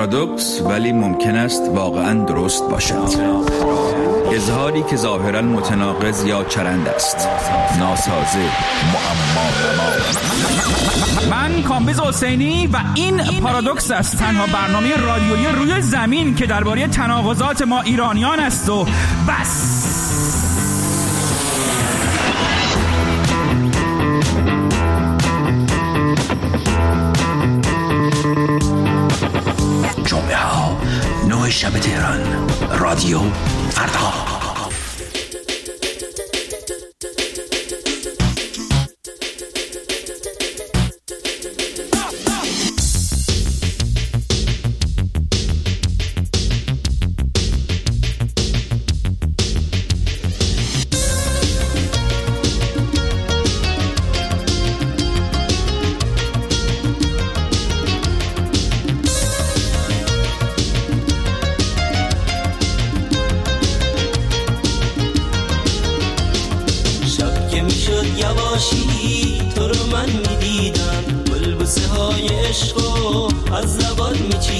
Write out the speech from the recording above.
پارادوکس ولی ممکن است واقعا درست باشد. اظهاری که ظاهرا متناقض یا چرند است، ناسازه، معما. من کامبیز حسینی و این پارادوکس است، تنها برنامه رادیویی روی زمین که درباره تناقضات ما ایرانیان است و بس. جمعه ها 9 شب تهران، رادیو فردا.